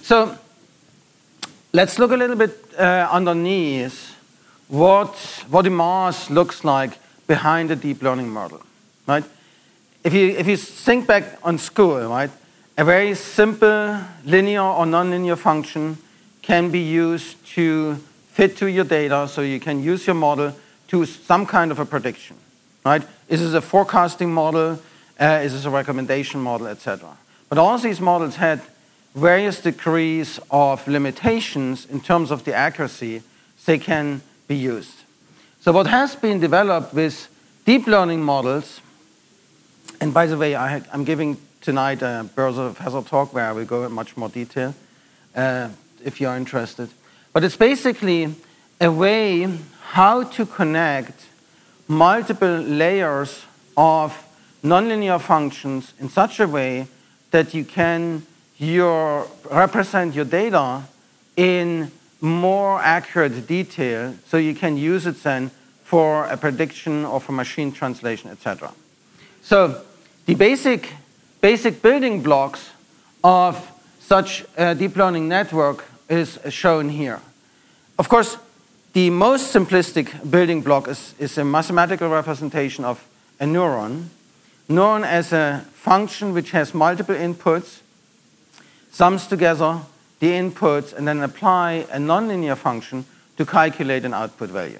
So let's look a little bit underneath what the mass looks like behind a deep learning model, right? If you think back on school, right, a very simple linear or nonlinear function can be used to fit to your data, so you can use your model to some kind of a prediction, right? Is this a forecasting model? Is this a recommendation model, etc.? But all these models had various degrees of limitations in terms of the accuracy they can be used. So what has been developed with deep learning models, and by the way, I'm giving tonight a Birds of a Feather talk where I will go in much more detail if you're interested. But it's basically a way how to connect multiple layers of nonlinear functions in such a way that you can represent your data in more accurate detail, so you can use it then for a prediction or for machine translation, etc. So the basic building blocks of such a deep learning network is shown here. Of course, the most simplistic building block is a mathematical representation of a neuron. Neuron as a function which has multiple inputs, sums together the inputs, and then apply a nonlinear function to calculate an output value.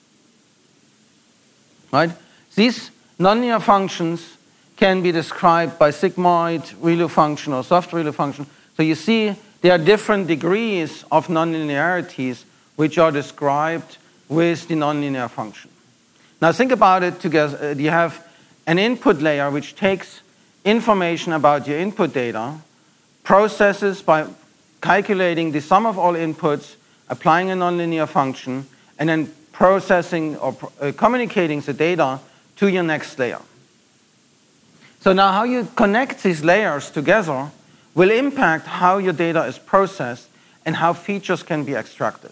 Right? These nonlinear functions can be described by sigmoid ReLU function or soft ReLU function. So you see there are different degrees of nonlinearities which are described with the nonlinear function. Now think about it together. You have an input layer which takes information about your input data, processes by calculating the sum of all inputs, applying a nonlinear function, and then processing or communicating the data to your next layer. So now how you connect these layers together will impact how your data is processed and how features can be extracted.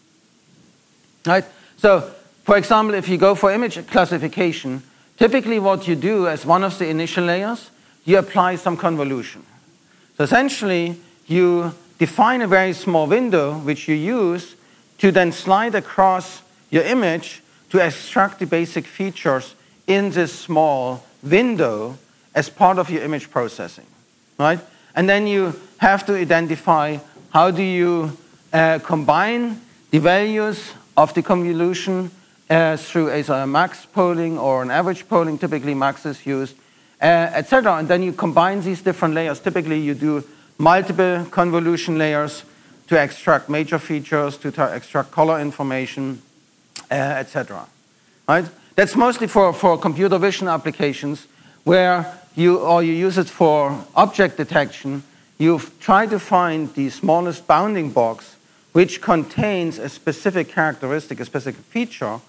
Right? So, for example, if you go for image classification, typically what you do as one of the initial layers, you apply some convolution. So essentially, you define a very small window which you use to then slide across your image to extract the basic features in this small window as part of your image processing, right? And then you have to identify how do you combine the values of the convolution through either a max polling or an average polling. Typically max is used, etc. And then you combine these different layers. Typically you do multiple convolution layers to extract major features, to extract color information, etc. Right? That's mostly for computer vision applications where you use it for object detection. You try to find the smallest bounding box which contains a specific characteristic, a specific feature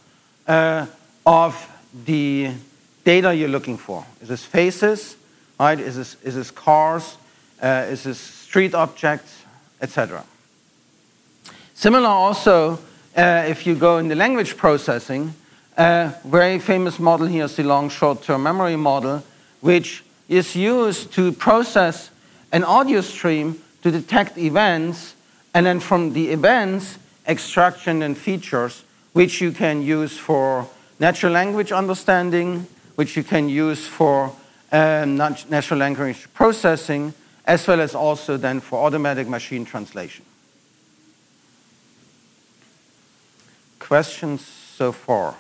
of the data you're looking for. Is this faces, right? Is this cars? Is this street objects, etc. Similar also, if you go in the language processing, a very famous model here is the long short-term memory model, which is used to process an audio stream to detect events, and then from the events, extraction and features, which you can use for natural language understanding, which you can use for natural language processing, as well as also then for automatic machine translation. Questions so far?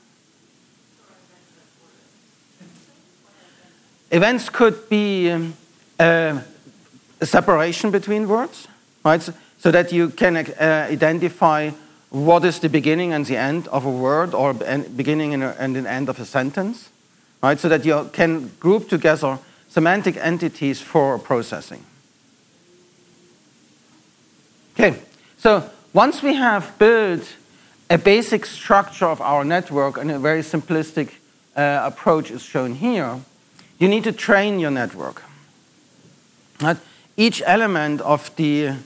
Events could be a separation between words, right? So that you can identify what is the beginning and the end of a word, or beginning and the end of a sentence, right? So that you can group together semantic entities for processing. Okay, so once we have built a basic structure of our network, and a very simplistic approach is shown here, you need to train your network. Right? Each element of the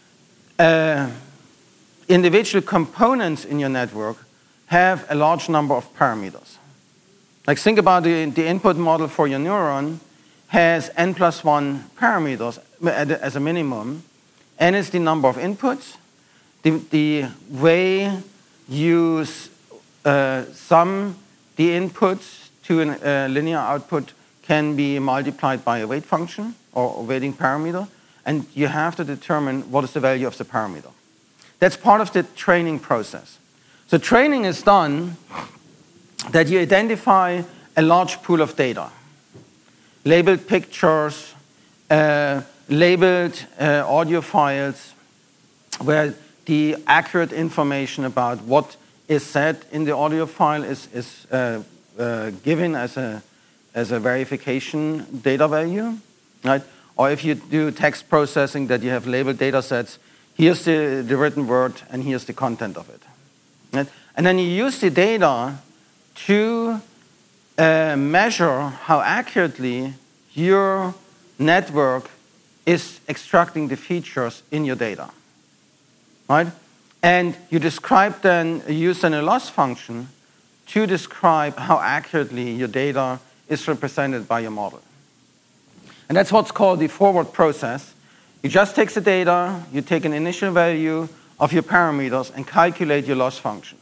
individual components in your network have a large number of parameters. Like think about the input model for your neuron has n+1 parameters as a minimum, N is the number of inputs. The way you sum the inputs to a linear output can be multiplied by a weight function or a weighting parameter, and you have to determine what is the value of the parameter. That's part of the training process. So training is done that you identify a large pool of data, labeled pictures, labeled audio files, where the accurate information about what is said in the audio file is given as a verification data value, right? Or if you do text processing, that you have labeled data sets, here's the written word and here's the content of it. Right? And then you use the data to measure how accurately your network is extracting the features in your data. Right? And you describe then, use then a loss function to describe how accurately your data is represented by your model. And that's what's called the forward process. You just take the data, you take an initial value of your parameters and calculate your loss function.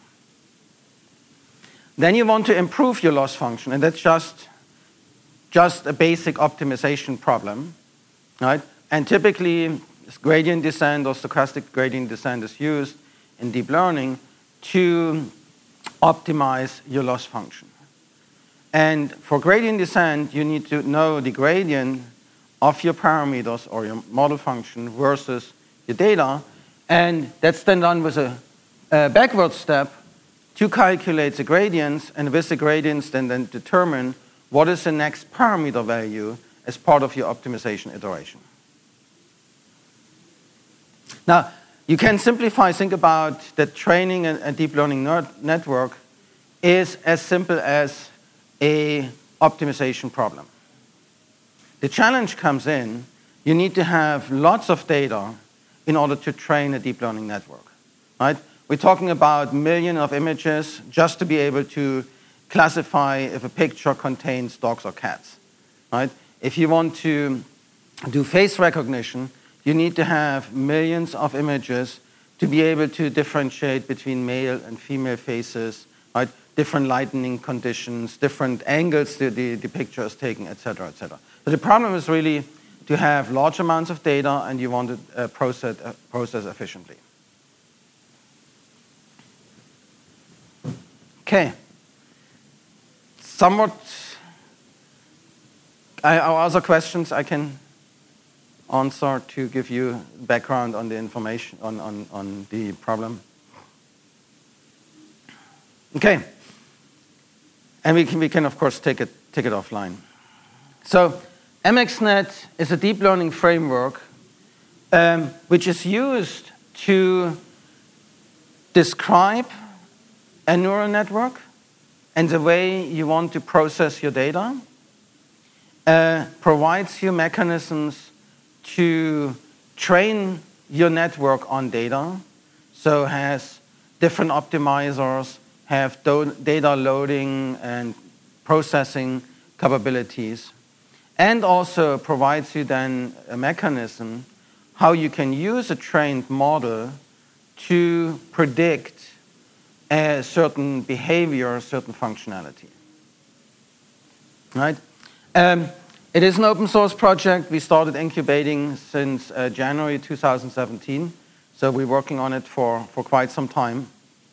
Then you want to improve your loss function, and that's just a basic optimization problem, right? And typically, gradient descent or stochastic gradient descent is used in deep learning to optimize your loss function. And for gradient descent, you need to know the gradient of your parameters or your model function versus your data. And that's then done with a backward step to calculate the gradients, and with the gradients then determine what is the next parameter value as part of your optimization iteration. Now, you can simplify, think about that training a deep learning network is as simple as a optimization problem. The challenge comes in, you need to have lots of data in order to train a deep learning network, right? We're talking about millions of images just to be able to classify if a picture contains dogs or cats, right? If you want to do face recognition, you need to have millions of images to be able to differentiate between male and female faces, right? Different lighting conditions, different angles the picture is taken, et cetera, et cetera. So the problem is really to have large amounts of data and you want to process efficiently. Okay. Somewhat, are other questions I can answer to give you background on the information, on the problem? Okay. And we can of course take it offline. So MXNet is a deep learning framework which is used to describe a neural network and the way you want to process your data, provides you mechanisms to train your network on data, so has different optimizers, have data loading and processing capabilities, and also provides you then a mechanism how you can use a trained model to predict a certain behavior, certain functionality. Right? It is an open source project. We started incubating since January 2017, so we're working on it for quite some time.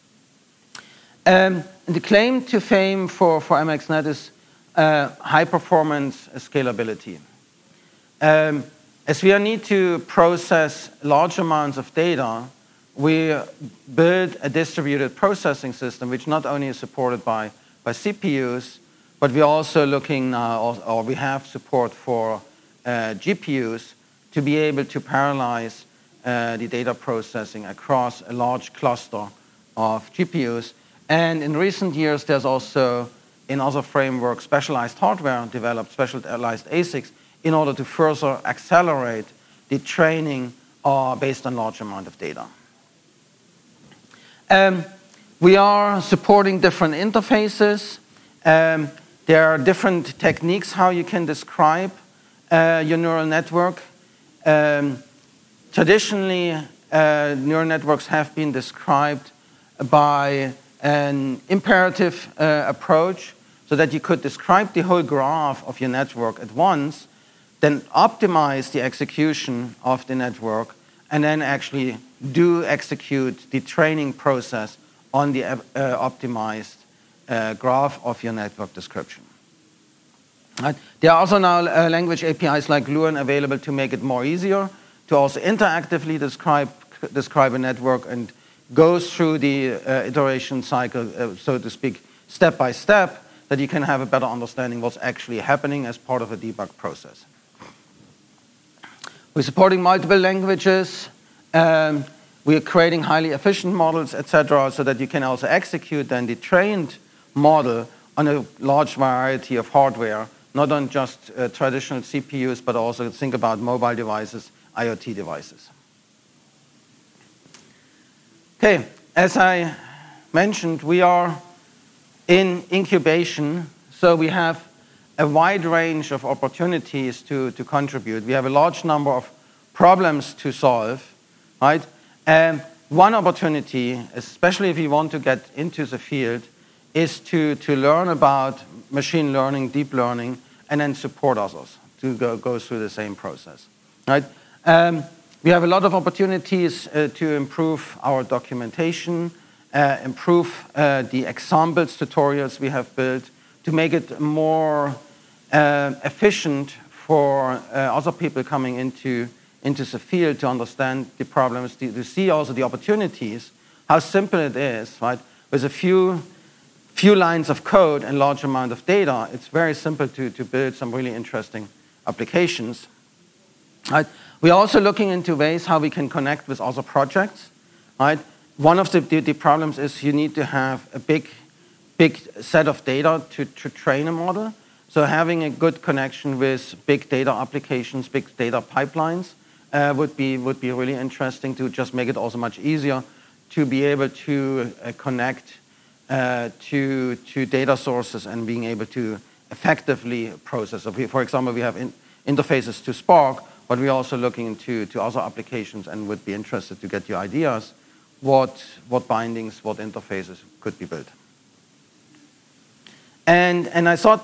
The claim to fame for MXNet is high performance scalability. As we need to process large amounts of data, we build a distributed processing system which not only is supported by CPUs, but we're also looking now, or we have support for GPUs to be able to parallelize the data processing across a large cluster of GPUs. And in recent years, there's also, in other frameworks, specialized hardware developed, specialized ASICs, in order to further accelerate the training based on large amount of data. We are supporting different interfaces. There are different techniques how you can describe your neural network. traditionally, neural networks have been described by an imperative approach, so that you could describe the whole graph of your network at once, then optimize the execution of the network, and then actually do execute the training process on the optimized graph of your network description. Right. There are also now language APIs like Gluon available to make it more easier to also interactively describe a network and go through the iteration cycle, so to speak, step by step, that you can have a better understanding what's actually happening as part of a debug process. We're supporting multiple languages. We are creating highly efficient models, etc., so that you can also execute then the trained model on a large variety of hardware, not on just traditional CPUs, but also think about mobile devices, IoT devices. Okay, as I mentioned, we are in incubation, so we have a wide range of opportunities to contribute. We have a large number of problems to solve, right? One opportunity, especially if you want to get into the field, is to learn about machine learning, deep learning, and then support others to go through the same process, right? We have a lot of opportunities to improve our documentation, improve the examples, tutorials we have built, to make it more efficient for other people coming into the field to understand the problems, to see also the opportunities, how simple it is, right? With a few lines of code and large amount of data, it's very simple to build some really interesting applications, right? We're also looking into ways how we can connect with other projects, right? One of the problems is you need to have a big set of data to train a model. So having a good connection with big data applications, big data pipelines would be really interesting, to just make it also much easier to be able to connect to data sources and being able to effectively process. So for example, we have interfaces to Spark, but we're also looking into other applications and would be interested to get your ideas what bindings, what interfaces could be built. And I thought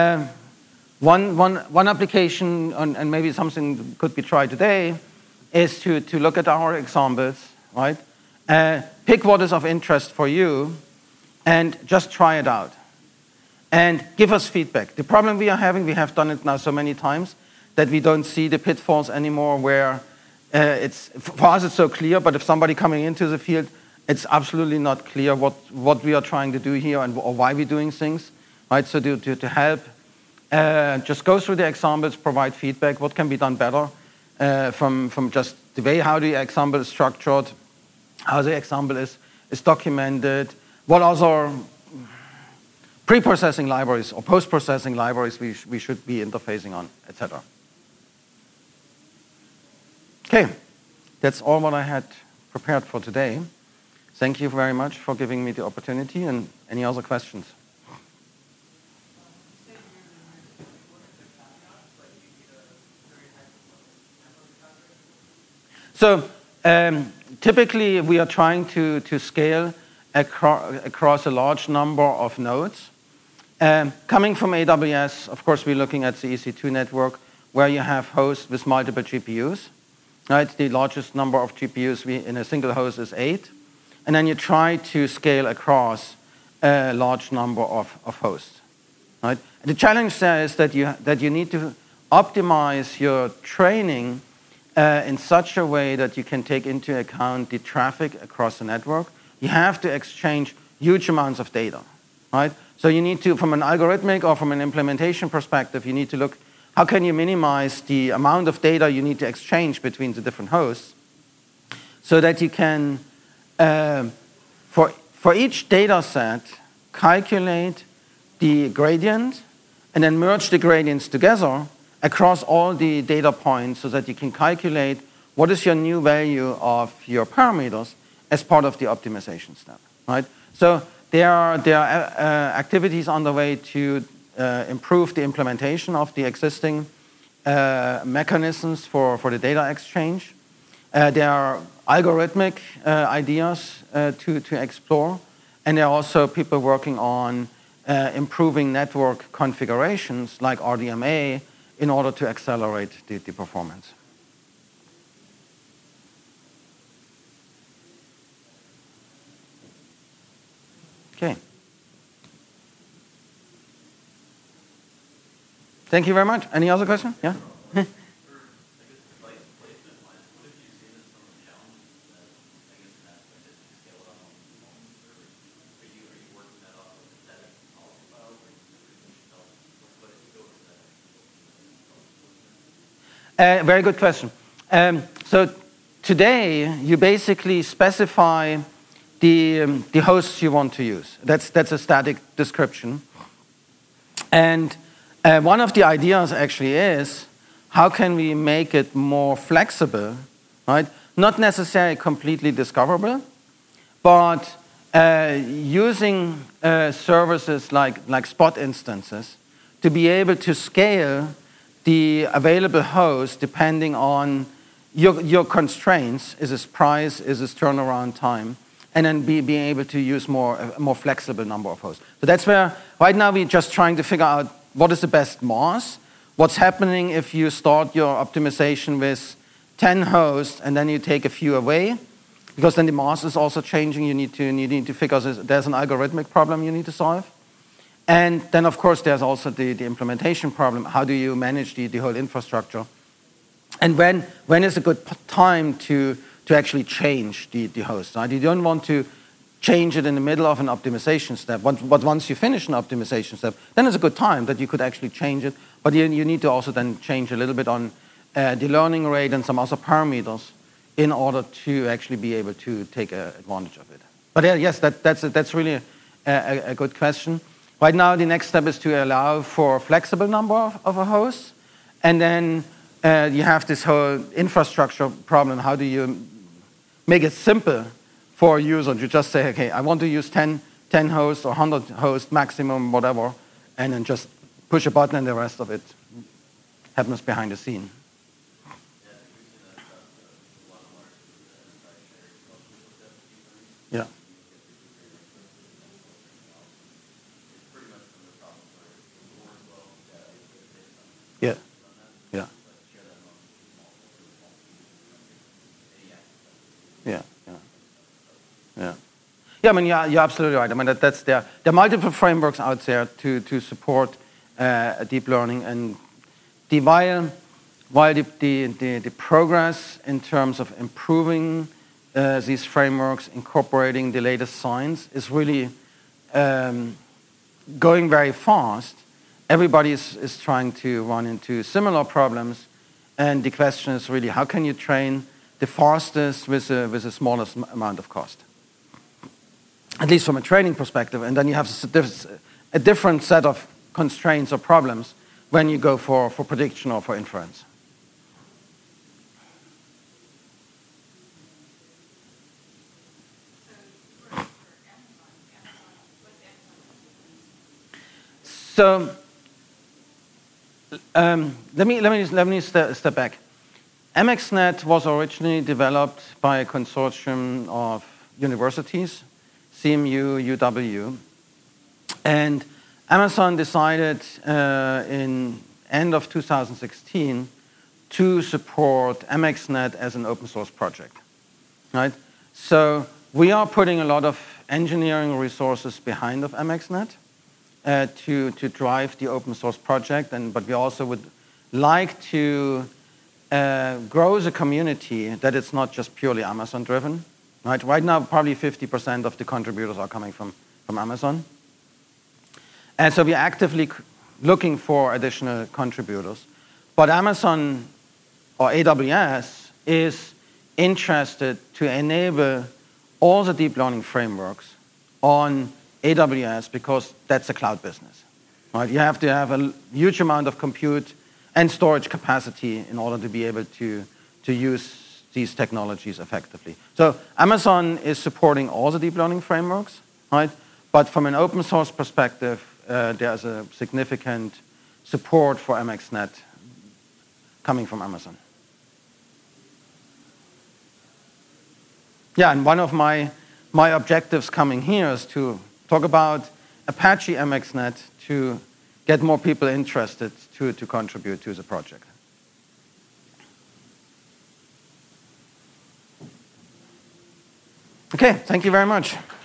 one application, and maybe something could be tried today, is to look at our examples, right? Pick what is of interest for you and just try it out. And give us feedback. The problem we are having, we have done it now so many times, that we don't see the pitfalls anymore, where for us it's so clear, but if somebody coming into the field, it's absolutely not clear what we are trying to do here or why we're doing things, right? So to help, just go through the examples, provide feedback, what can be done better from just the way how the example is structured, how the example is documented, what other pre-processing libraries or post-processing libraries we should be interfacing on, etc. Okay, that's all what I had prepared for today. Thank you very much for giving me the opportunity, and any other questions? So typically we are trying to scale across a large number of nodes. Coming from AWS, of course, we're looking at the EC2 network, where you have hosts with multiple GPUs. Right? The largest number of GPUs in a single host is 8. And then you try to scale across a large number of hosts. Right? The challenge there is that you need to optimize your training in such a way that you can take into account the traffic across the network. You have to exchange huge amounts of data. Right? So you need to, from an algorithmic or from an implementation perspective, you need to look, how can you minimize the amount of data you need to exchange between the different hosts, so that you can, for each data set, calculate the gradient and then merge the gradients together across all the data points, so that you can calculate what is your new value of your parameters as part of the optimization step. Right? So there are activities on the way to improve the implementation of the existing mechanisms for the data exchange. There are algorithmic ideas to explore, and there are also people working on improving network configurations like RDMA in order to accelerate the performance. Okay. Thank you very much. Any other question? Yeah? Very good question. So today, you basically specify the hosts you want to use. That's a static description. And one of the ideas actually is, how can we make it more flexible, right? Not necessarily completely discoverable, but using services like spot instances to be able to scale the available host depending on your constraints. Is this price, is this turnaround time, and then being able to use a more flexible number of hosts. So that's where, right now, we're just trying to figure out what is the best MOS, what's happening if you start your optimization with 10 hosts and then you take a few away, because then the MOS is also changing. You need to figure out there's an algorithmic problem you need to solve. And then, of course, there's also the implementation problem. How do you manage the whole infrastructure? And when is a good time to actually change the host? Right? You don't want to change it in the middle of an optimization step. But once you finish an optimization step, then it's a good time that you could actually change it. But you need to also then change a little bit on the learning rate and some other parameters in order to actually be able to take advantage of it. But yes, that's really a good question. Right now, the next step is to allow for a flexible number of a host. And then you have this whole infrastructure problem. How do you make it simple for a user to just say, okay, I want to use 10 hosts or 100 hosts maximum, whatever, and then just push a button and the rest of it happens behind the scene. Yeah. Yeah. Yeah. Yeah. Yeah. Yeah. Yeah. I mean, you're absolutely right. I mean, there are multiple frameworks out there to support deep learning, and while the progress in terms of improving these frameworks, incorporating the latest science, is really going very fast. Everybody is trying to run into similar problems, and the question is really, how can you train the fastest with the smallest amount of cost? At least from a training perspective, and then you have a different set of constraints or problems when you go for prediction or for inference. So let me step back. MXNet was originally developed by a consortium of universities, CMU, UW, and Amazon decided in end of 2016 to support MXNet as an open source project, right? So we are putting a lot of engineering resources behind of MXNet to drive the open source project, but we also would like to grow the community that it's not just purely Amazon driven. Right now, probably 50% of the contributors are coming from Amazon. And so we're actively looking for additional contributors. But Amazon or AWS is interested to enable all the deep learning frameworks on AWS because that's a cloud business. Right? You have to have a huge amount of compute and storage capacity in order to be able to use these technologies effectively. So Amazon is supporting all the deep learning frameworks, right? But from an open source perspective, there's a significant support for MXNet coming from Amazon. Yeah, and one of my objectives coming here is to talk about Apache MXNet to get more people interested to contribute to the project. Okay, thank you very much.